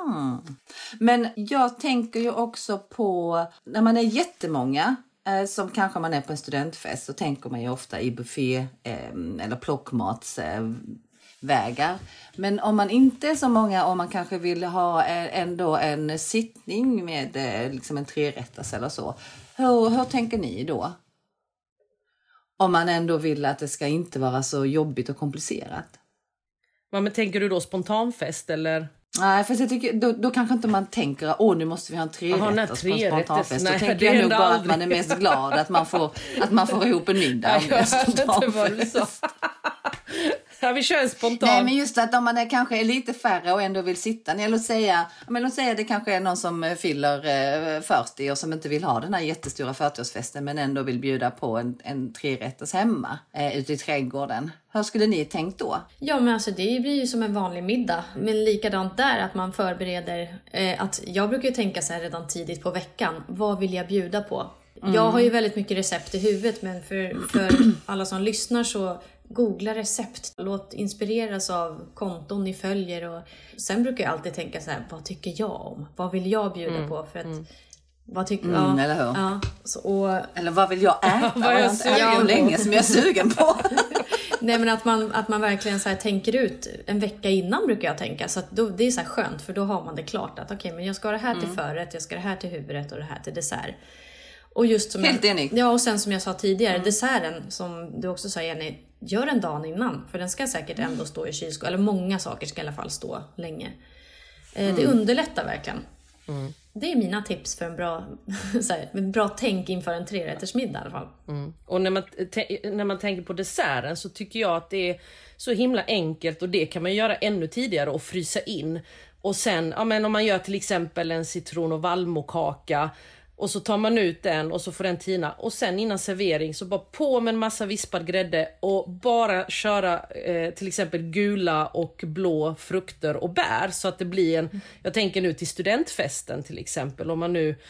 Men jag tänker ju också på när man är jättemånga, som kanske man är på en studentfest, så tänker man ju ofta i buffé eller plockmatsvägar. Men om man inte är så många och man kanske vill ha ändå en sittning med liksom en 3-rätters eller så. Hur tänker ni då? Om man ändå vill att det ska inte vara så jobbigt och komplicerat. Men tänker du då spontanfest eller? Nej, för jag tycker, då kanske inte man tänker nu måste vi ha en 3-rätters på en spontanfest. Då tänker jag nog bara att man är mest glad att man får ihop en middag. Nej, jag hörde inte vad du sa. Ja, vi kör en spontan. Nej, men just att om man kanske är lite färre och ändå vill sitta ner. Låt säga det kanske är någon som fyller 40 och som inte vill ha den här jättestora 40-årsfesten men ändå vill bjuda på en 3-rätters hemma ute i trädgården. Hur skulle ni tänkt då? Ja, men alltså det blir ju som en vanlig middag. Men likadant där att man förbereder. Att jag brukar ju tänka så här redan tidigt på veckan. Vad vill jag bjuda på? Jag har ju väldigt mycket recept i huvudet. Men för alla som lyssnar så googla recept. Låt inspireras av konton ni följer. Och sen brukar jag alltid tänka så här. Vad tycker jag om? Vad vill jag bjuda på? För att... Vad tycker eller hur? Ja, eller vad vill jag äta? Vad är jag länge som jag är sugen på. Nej, men att man verkligen så här tänker ut en vecka innan brukar jag tänka. Så att det är så här skönt, för då har man det klart att okej, men jag ska ha det här till förrätt, jag ska ha det här till huvudrätt och det här till dessert. Och just som helt enig. Ja, och sen som jag sa tidigare, desserten som du också sa, Jenny, gör en dag innan. För den ska säkert ändå stå i kylskåp, eller många saker ska i alla fall stå länge. Det underlättar verkligen. Det är mina tips för en bra tänk inför en 3-rättersmiddag i alla fall. Och när man tänker på desserten så tycker jag att det är så himla enkelt, och det kan man göra ännu tidigare och frysa in. Och sen, om man gör till exempel en citron- och vallmokaka och så tar man ut den och så får den tina. Och sen innan servering så bara på med en massa vispad grädde och bara köra till exempel gula och blå frukter och bär. Så att det blir jag tänker nu till studentfesten till exempel. Om man nu,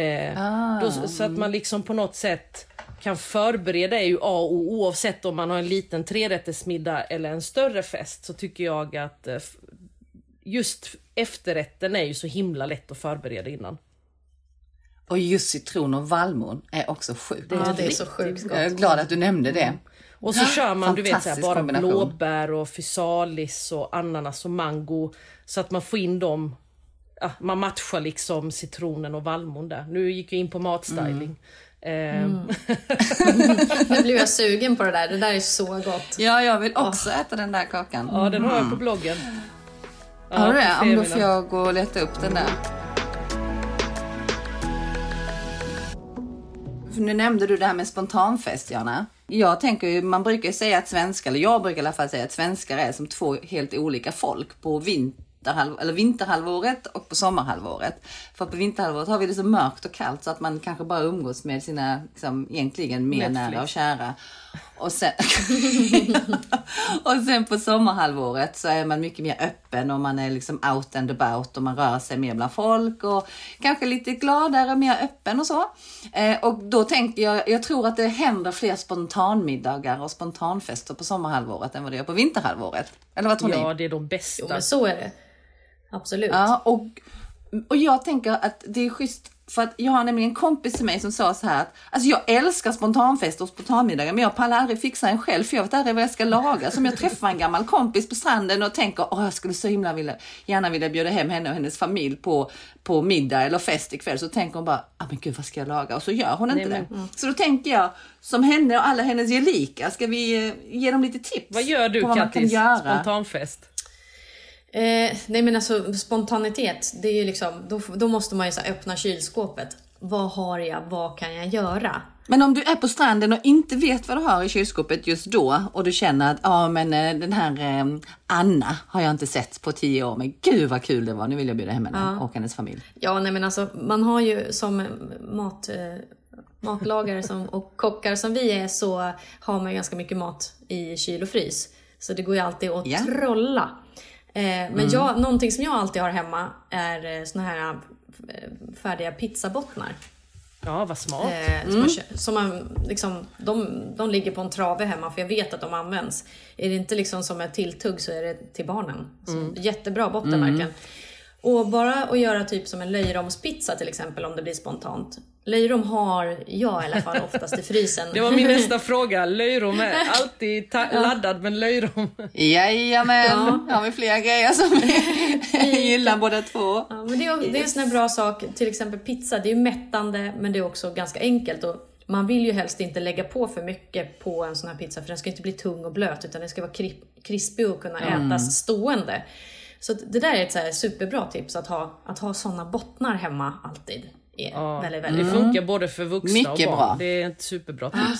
så att man liksom på något sätt kan förbereda, är ju A och O. Oavsett om man har en liten 3-rättersmiddag eller en större fest, så tycker jag att just efterrätten är ju så himla lätt att förbereda innan. Och just citron och vallmon är också sjukt. Det är så sjukt gott. Jag är glad att du nämnde det. Och så kör man, du vet, så här, bara kombination. blåbär och fysalis och ananas och mango. Så att man får in dem. Ja, man matchar liksom citronen och vallmon där. Nu gick jag in på matstyling. Nu blev jag sugen på det där. Det där är så gott. Ja, jag vill också äta den där kakan. Ja, den har jag på bloggen. Har du det? Om då får jag gå och leta upp den där. För nu nämnde du det här med spontanfest, Jana. Jag tänker ju, man brukar ju säga att svenskar, eller jag brukar i alla fall säga att svenskar är som två helt olika folk på vinterhalvåret och på sommarhalvåret. För på vinterhalvåret har vi det så mörkt och kallt så att man kanske bara umgås med sina liksom, egentligen mer nära och kära. Och sen, och sen på sommarhalvåret så är man mycket mer öppen och man är liksom out and about och man rör sig mer bland folk och kanske lite gladare och mer öppen och så. Och då tänker jag tror att det händer fler spontanmiddagar och spontanfester på sommarhalvåret än vad det är på vinterhalvåret. Eller vad tror ni? Ja, det är de bästa. Jo, men så är det. Absolut. Ja, och jag tänker att det är schysst. För att jag har nämligen en kompis till mig som sa så här att alltså jag älskar spontanfester och spontanmiddagar, men jag pallar aldrig fixa en själv för jag vet aldrig vad jag ska laga. Så om jag träffar en gammal kompis på stranden och tänker jag skulle så gärna vilja bjuda hem henne och hennes familj på middag eller fest ikväll, så tänker hon bara men gud, vad ska jag laga? Och så gör hon inte det. Så då tänker jag, som henne och alla hennes gelika, ska vi ge dem lite tips? Vad gör du, Kattis? Spontanfest? Nej, men alltså spontanitet, det är ju liksom, då måste man ju så öppna kylskåpet. Vad har jag? Vad kan jag göra? Men om du är på stranden och inte vet vad du har i kylskåpet just då och du känner att den här Anna har jag inte sett på 10 år, men gud vad kul det var, nu vill jag bjuda hem henne och hennes familj. Ja, nej, men alltså man har ju som matlagare och kockar som vi är, så har man ganska mycket mat i kyl och frys. Så det går ju alltid att trolla. Men någonting som jag alltid har hemma är såna här färdiga pizzabottnar. Ja, vad smart. Som man liksom, de ligger på en trave hemma, för jag vet att de används. Är det inte liksom som ett tilltugg så är det till barnen. Jättebra botten verkligen. Och bara att göra typ som en löjromspizza till exempel, om det blir spontant. Löjrom har jag i alla fall oftast i frysen. Det var min nästa fråga. Löjrom är alltid laddad, men löjrom. Jajamän, har vi flera grejer som vi gillar båda två. Ja, men det är en sån här bra sak. Till exempel pizza, det är ju mättande, men det är också ganska enkelt. Och man vill ju helst inte lägga på för mycket på en sån här pizza, för den ska inte bli tung och blöt, utan den ska vara krispig och kunna ätas stående. Så det där är ett så här superbra tips, att ha såna bottnar hemma alltid. Väldigt, väldigt det funkar både för vuxna mycket och barn. Bra. Det är ett superbra tips.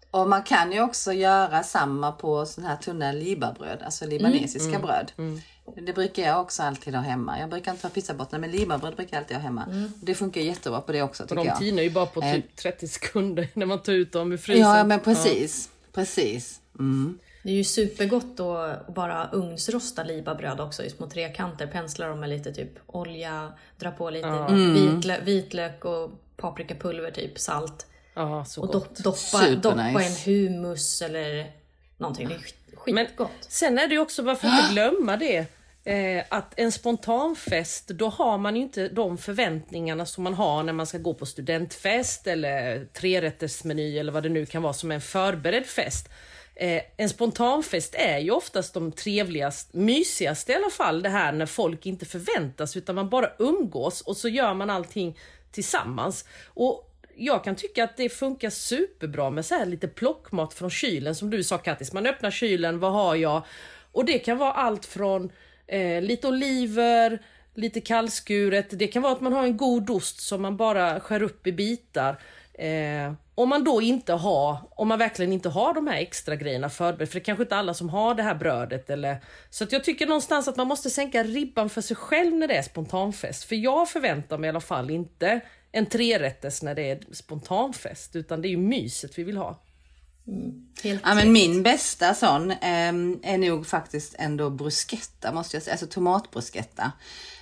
Och man kan ju också göra samma på sån här tunna libabröd, alltså libanesiska bröd. Det brukar jag också alltid ha hemma. Jag brukar inte ha pizzabottnar, men libabröd brukar jag alltid ha hemma. Det funkar jättebra på det också, tycker jag. De tinar ju bara på typ 30 sekunder när man tar ut dem ur frysen. Ja, men precis. Precis. Det är ju supergott att bara ugnsrosta libabröd också i små trekanter. Pensla dem med lite typ olja, dra på lite vitlök och paprikapulver, typ salt. Ja, så och gott. doppa en hummus eller någonting. Det är skitgott. Men sen är det ju också, varför inte glömma det, att en spontanfest, då har man ju inte de förväntningarna som man har när man ska gå på studentfest eller 3-rättersmeny eller vad det nu kan vara som en förberedd fest. En spontanfest är ju oftast de trevligaste, mysigaste i alla fall, det här när folk inte förväntas utan man bara umgås och så gör man allting tillsammans. Och jag kan tycka att det funkar superbra med så här lite plockmat från kylen, som du sa, Kattis. Man öppnar kylen, vad har jag? Och det kan vara allt från lite oliver, lite kallskuret. Det kan vara att man har en god ost som man bara skär upp i bitar. Om man verkligen inte har de här extra grejerna förberett, för det är kanske inte alla som har det här brödet så att jag tycker någonstans att man måste sänka ribban för sig själv när det är spontanfest, för jag förväntar mig i alla fall inte en 3-rätters när det är spontanfest, utan det är ju myset vi vill ha. Ja, men min bästa sån är nog faktiskt ändå bruschetta, måste jag säga, alltså tomatbruschetta.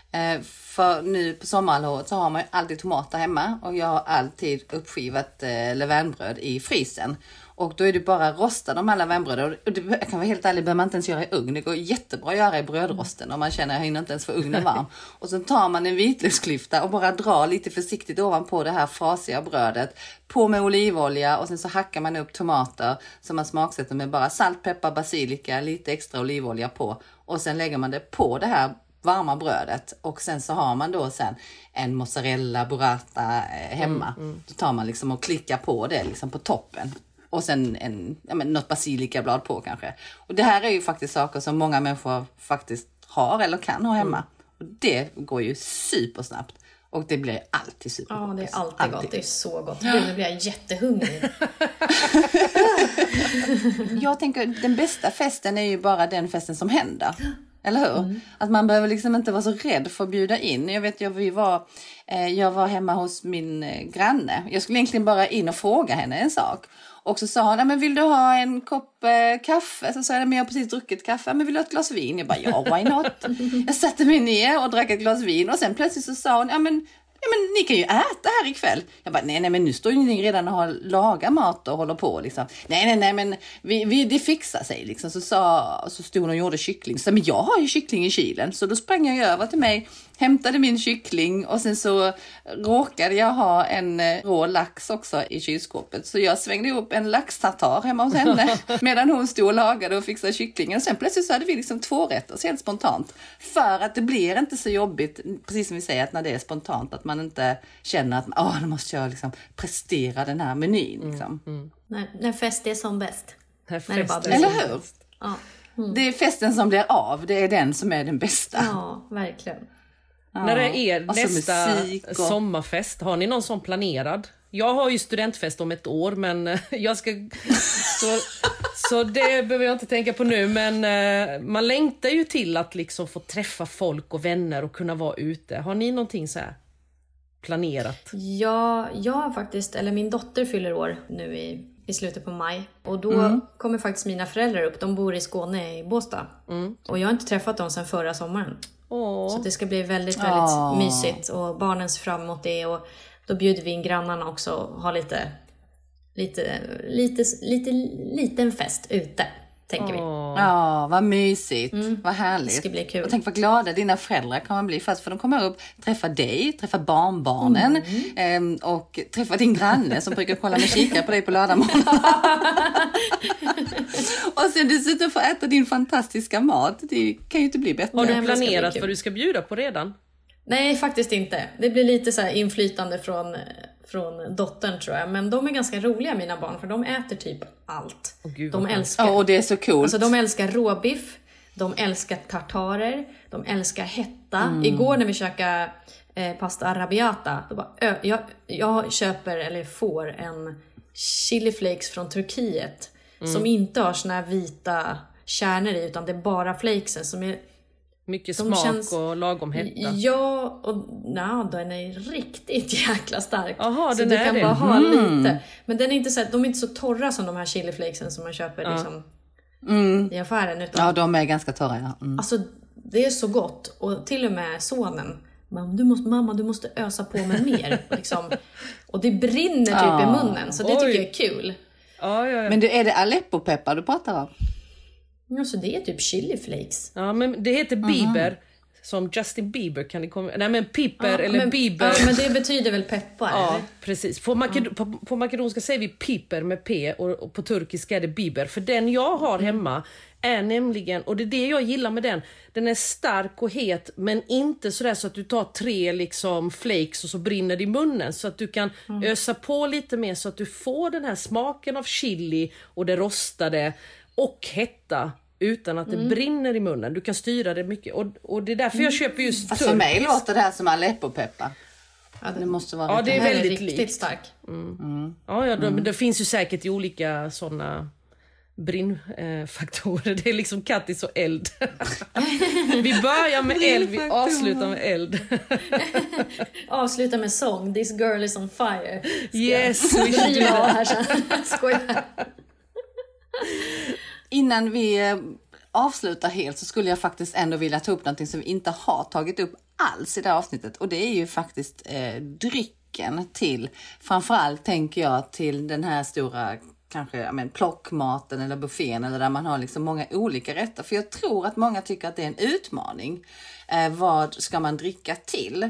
För nu på sommarlovet så har man ju alltid tomater hemma och jag har alltid uppskivat levainbröd i frysen. Och då är det bara att rosta de här levainbröden. Och det kan vara helt ärligt, behöver man inte ens göra i ugn. Det går jättebra att göra i brödrosten om man känner att jag hinner inte ens få ugnen varm. Och sen tar man en vitlöksklyfta och bara drar lite försiktigt ovanpå det här frasiga brödet. På med olivolja och sen så hackar man upp tomater som man smaksätter med bara salt, peppar, basilika, lite extra olivolja på. Och sen lägger man det på det här varma brödet och sen så har man då sen en mozzarella burrata hemma. Då tar man liksom och klickar på det liksom på toppen. Och sen något basilikablad på kanske. Och det här är ju faktiskt saker som många människor faktiskt har eller kan ha hemma. Och det går ju supersnabbt. Och det blir alltid supergott. Ja, det är alltid gott. Det är så gott. Nu blir jag jättehungrig. Jag tänker, den bästa festen är ju bara den festen som händer. Eller hur? Att man behöver liksom inte vara så rädd för att bjuda in. Jag vet, jag var hemma hos min granne. Jag skulle egentligen bara in och fråga henne en sak. Och så sa hon, men vill du ha en kopp kaffe? Så sa jag, men jag har precis druckit kaffe. Men vill du ha ett glas vin? Jag bara, ja, why not? Jag satte mig ner och drack ett glas vin. Och sen plötsligt så sa hon, men ni kan ju äta här ikväll. Jag bara, nej, men nu står ju ni redan och har lagat mat och håller på liksom. Nej, men det fixar sig liksom. Så stod hon och gjorde kyckling. Så men jag har ju kyckling i kylen. Så då sprang jag över till mig, hämtade min kyckling och sen så råkade jag ha en rå lax också i kylskåpet. Så jag svängde upp en laxtartar hemma hos henne medan hon stod och lagade och fixade kycklingen. Sen plötsligt så hade vi liksom 2 rätter helt spontant. För att det blir inte så jobbigt, precis som vi säger, att när det är spontant att man inte känner att nu måste jag liksom prestera den här menyn. Liksom. När fest är som bäst. Eller hur? Ja. Det är festen som blir av, det är den som är den bästa. Ja, verkligen. När det är nästa sommarfest, har ni någon sån planerad? Jag har ju studentfest om ett år, men jag ska så det behöver jag inte tänka på nu, men man längtar ju till att liksom få träffa folk och vänner och kunna vara ute. Har ni någonting så här planerat? Ja, jag har faktiskt, eller min dotter fyller år nu i slutet på maj. Och då kommer faktiskt mina föräldrar upp. De bor i Skåne, i Båstad. Och jag har inte träffat dem sedan förra sommaren. Så det ska bli väldigt, väldigt mysigt. Och barnen ser fram emot det. Och då bjuder vi in grannarna också och har liten fest ute, tänker vi. Ja, vad mysigt. Vad härligt. Det ska bli kul. Och tänk vad glada dina föräldrar kommer bli först. För de kommer upp, träffa dig, träffa barnbarnen och träffa din granne som brukar kolla med kikare på dig på lördagmorgon. Och sen dessutom få äta din fantastiska mat. Det kan ju inte bli bättre. Har du planerat vad du ska bjuda på redan? Nej, faktiskt inte. Det blir lite så här inflytande från dottern, tror jag. Men de är ganska roliga, mina barn, för de äter typ allt. De älskar. Och det är så coolt. Alltså, de älskar råbiff, de älskar tartarer, de älskar hetta. Igår när vi käkade pasta arrabbiata, då bara, jag köper eller får en chiliflakes från Turkiet. Som inte har såna här vita kärnor i, utan det är bara flakesen som är... Mycket smak och lagom hetta. Ja, och den är riktigt jäkla stark. Aha, så den du är kan det. bara ha lite. Men den är inte så, de är inte så torra som de här chiliflakesen som man köper liksom, i affären. Utan, ja, de är ganska torra. Ja. Alltså, det är så gott. Och till och med sonen, mamma, du måste ösa på med mer. Liksom. Och det brinner typ i munnen, så det tycker jag är kul. Ja. Men är det Aleppo-peppar du pratar om? Ja, så det är typ chiliflakes. Ja, men det heter Bieber. Som Justin Bieber kan det komma... Nej, men piper eller Bieber. Ja, men det betyder väl peppar? Ja, eller? precis. På makedonska säger vi piper med P och på turkiska är det Bieber. För den jag har hemma är nämligen, och det är det jag gillar med den. Den är stark och het, men inte sådär så att du tar 3 liksom flakes och så brinner det i munnen. Så att du kan ösa på lite mer så att du får den här smaken av chili och det rostade och hetta. Utan att det brinner i munnen. Du kan styra det mycket. Och det är därför jag köper just Fast för mig låter det här som Aleppo-peppar. Ja, det måste vara det är väldigt riktigt likt. stark. Men det finns ju säkert i olika sådana brinnfaktorer. Det är liksom kattis och eld. Vi börjar med eld, vi avslutar med eld. Avsluta med sång. This girl is on fire. Yes, we should do that. Skojar. Innan vi avslutar helt så skulle jag faktiskt ändå vilja ta upp någonting som vi inte har tagit upp alls i det här avsnittet. Och det är ju faktiskt drycken till, framförallt tänker jag till den här stora kanske plockmaten eller buffén eller där man har liksom många olika rätter. För jag tror att många tycker att det är en utmaning. Vad ska man dricka till?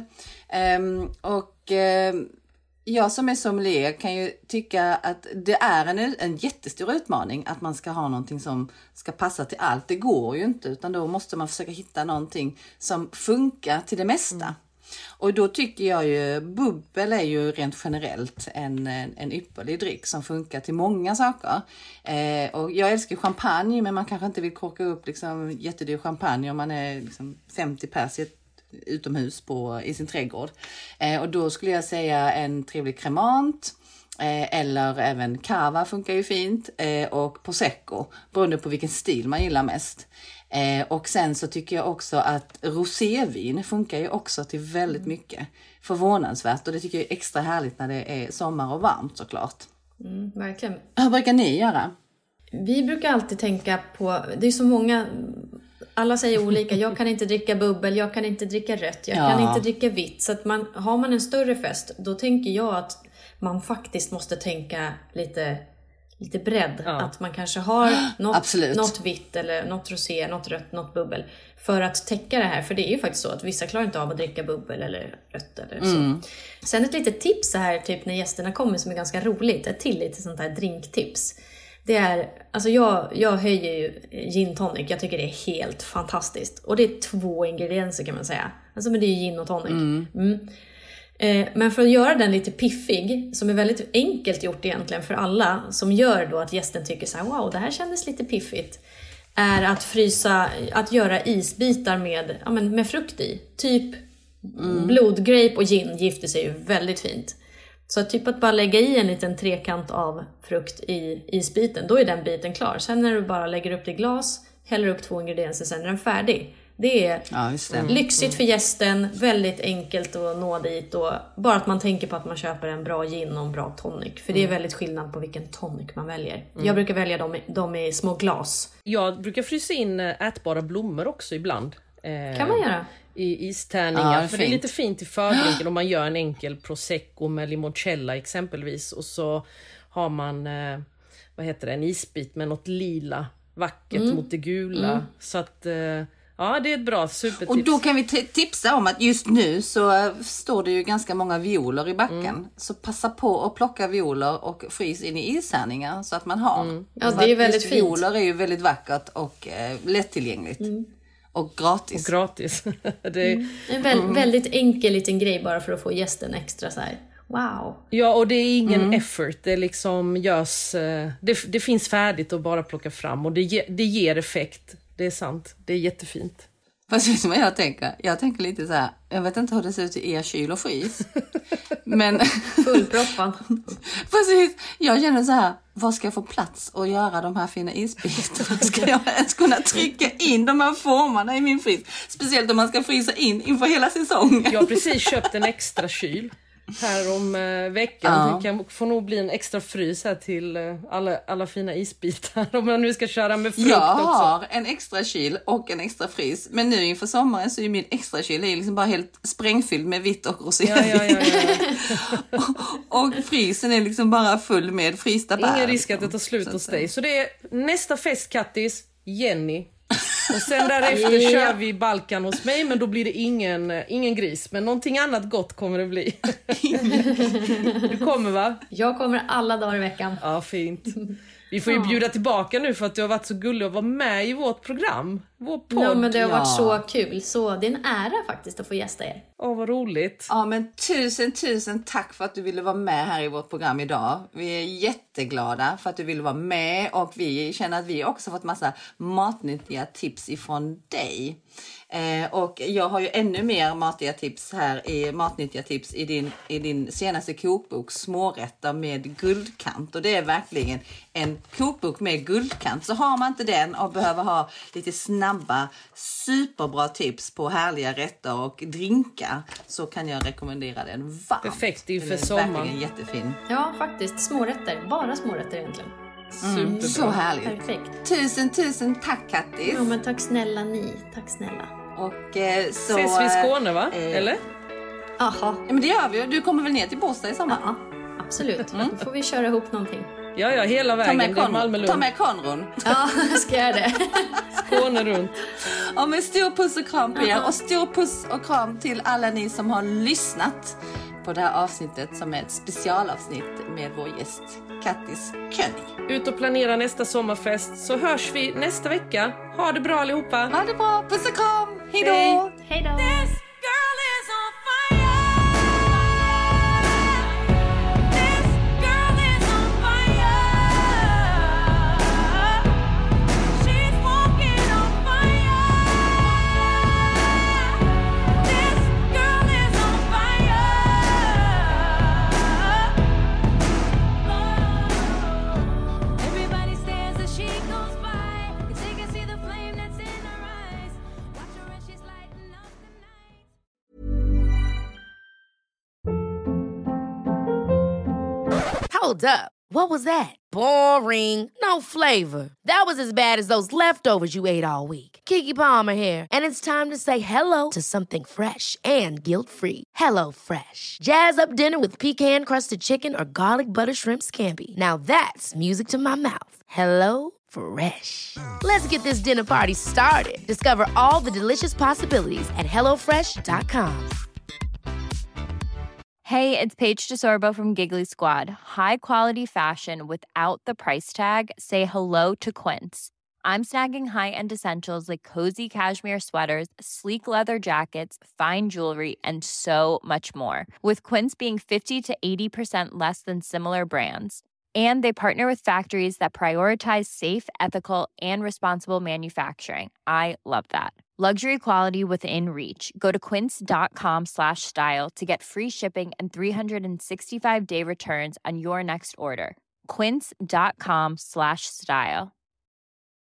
Jag som är sommelier kan ju tycka att det är en jättestor utmaning att man ska ha någonting som ska passa till allt. Det går ju inte, utan då måste man försöka hitta någonting som funkar till det mesta. Och då tycker jag ju, bubbel är ju rent generellt en ypperlig dryck som funkar till många saker. Och jag älskar champagne, men man kanske inte vill korka upp liksom jättedyr champagne om man är liksom 50 pers utomhus i sin trädgård. Och då skulle jag säga en trevlig cremant. Eller även cava funkar ju fint. Och prosecco, beroende på vilken stil man gillar mest. Och sen så tycker jag också att rosévin funkar ju också till väldigt mycket. Förvånansvärt, och det tycker jag är extra härligt när det är sommar och varmt såklart. Verkligen. Hur brukar ni göra? Vi brukar alltid tänka på, det är så många, alla säger olika, jag kan inte dricka bubbel, jag kan inte dricka rött, jag kan inte dricka vitt. Så att har man en större fest, då tänker jag att man faktiskt måste tänka lite bredd. Att man kanske har något vitt eller något rosé, något rött, något bubbel. För att täcka det här. För det är ju faktiskt så att vissa klarar inte av att dricka bubbel eller rött eller så. Sen ett litet tips så här typ när gästerna kommer som är ganska roligt. Ett till lite sånt här drinktips. Det är, alltså jag höjer ju gin tonic. Jag tycker det är helt fantastiskt. Och det är 2 ingredienser kan man säga. Alltså men det är ju gin och tonic. Men för att göra den lite piffig, som är väldigt enkelt gjort egentligen för alla, som gör då att gästen tycker så här: wow, det här kändes lite piffigt, är att göra isbitar med frukt i. Typ blodgrape och gin gifter sig ju väldigt fint. Så typ att bara lägga i en liten trekant av frukt i isbiten, då är den biten klar. Sen när du bara lägger upp det i glas, häller upp 2 ingredienser, sen är den färdig. Det är lyxigt för gästen, väldigt enkelt att nå dit, och bara att man tänker på att man köper en bra gin och en bra tonic. För det är väldigt skillnad på vilken tonic man väljer. Jag brukar välja dem i små glas. Jag brukar frysa in ätbara blommor också ibland. Kan man göra? I istärningar, för det är lite fint i fördrinken om man gör en enkel prosecco med limoncello exempelvis. Och så har man en isbit med något lila vackert mot det gula. Så att... Ja, det är ett bra supertips. Och då kan vi tipsa om att just nu så står det ju ganska många violer i backen. Så passa på att plocka violer och frys in i ishärningar så att man har. Ja, det är väldigt fint. Violer är ju väldigt vackert och lättillgängligt. Och gratis. Det är... En väldigt enkel liten grej bara för att få gästen extra så här. Wow. Ja, och det är ingen effort. Det liksom görs... Det finns färdigt att bara plocka fram. Och det ger effekt. Det är sant. Det är jättefint. Precis som jag tänker. Jag tänker lite så här, jag vet inte hur det ser ut i er kyl och frys. Men Fullproppad. Precis, jag känner så här, vad ska jag få plats att göra de här fina isbitarna? Ska jag ens kunna trycka in de här formarna i min frys? Speciellt om man ska frysa in inför hela säsongen. Jag har precis köpt en extra kyl här om veckan. Det kan få nog bli en extra frys här till alla fina isbitar. Om jag nu ska köra med frukt jag också. Jag har en extra kyl och en extra frys. Men nu inför sommaren så är min extra kyl liksom bara helt sprängfylld med vitt och rosévin. Ja. och frysen är liksom bara full med frysta bär. Ingen risk att det tar slut hos dig. Så det är nästa fest, Kattis, Jenny. Och sen därefter kör vi Balkan hos mig, men då blir det ingen gris. Men någonting annat gott kommer det bli. Du kommer, va? Jag kommer alla dagar i veckan. Ja, fint. Vi får ju bjuda tillbaka nu för att du har varit så gullig och var med i vårt program. Vår podd. Ja, men det har varit så kul. Så det är en ära faktiskt att få gästa er. Vad roligt. Ja, men tusen tack för att du ville vara med här i vårt program idag. Vi är jätteglada för att du ville vara med. Och vi känner att vi också fått massa matnyttiga tips ifrån dig. Och jag har ju ännu mer matnyttiga tips i din senaste kokbok Smårätter med guldkant. Och det är verkligen en kokbok med guldkant. Så har man inte den och behöver ha lite snabba, superbra tips på härliga rätter och drinkar, så kan jag rekommendera den varmt. Perfekt inför sommaren. sommaren. Verkligen jättefin. Ja, faktiskt. Smårätter. Bara smårätter egentligen. Superbra. Så härligt. Perfekt. Tusen tack, Kattis. Ja, men tack snälla ni. Tack snälla. Och så ses vi i Skåne, va? Eller? Aha. Ja, men det gör vi. Du kommer väl ner till Båstad i sommar? Ja, absolut. Då får vi köra ihop någonting. Ja, hela vägen. Ta med Konron. Ja, jag ska göra det. Skåne runt. Ja, men stor puss och kram på er. Och stor puss och kram till alla ni som har lyssnat på det här avsnittet, som är ett specialavsnitt med vår gäst Kattis König. Ut och planera nästa sommarfest, så hörs vi nästa vecka. Ha det bra allihopa. Ha det bra. Puss och kram. Hej då. Hej då. Hold up. What was that? Boring. No flavor. That was as bad as those leftovers you ate all week. Keke Palmer here, and it's time to say hello to something fresh and guilt-free. Hello Fresh. Jazz up dinner with pecan-crusted chicken or garlic butter shrimp scampi. Now that's music to my mouth. Hello Fresh. Let's get this dinner party started. Discover all the delicious possibilities at hellofresh.com. Hey, it's Paige DeSorbo from Giggly Squad. High quality fashion without the price tag. Say hello to Quince. I'm snagging high-end essentials like cozy cashmere sweaters, sleek leather jackets, fine jewelry, and so much more. With Quince being 50 to 80% less than similar brands. And they partner with factories that prioritize safe, ethical, and responsible manufacturing. I love that. Luxury quality within reach. Go to quince.com/style to get free shipping and 365-day returns on your next order. Quince.com/style.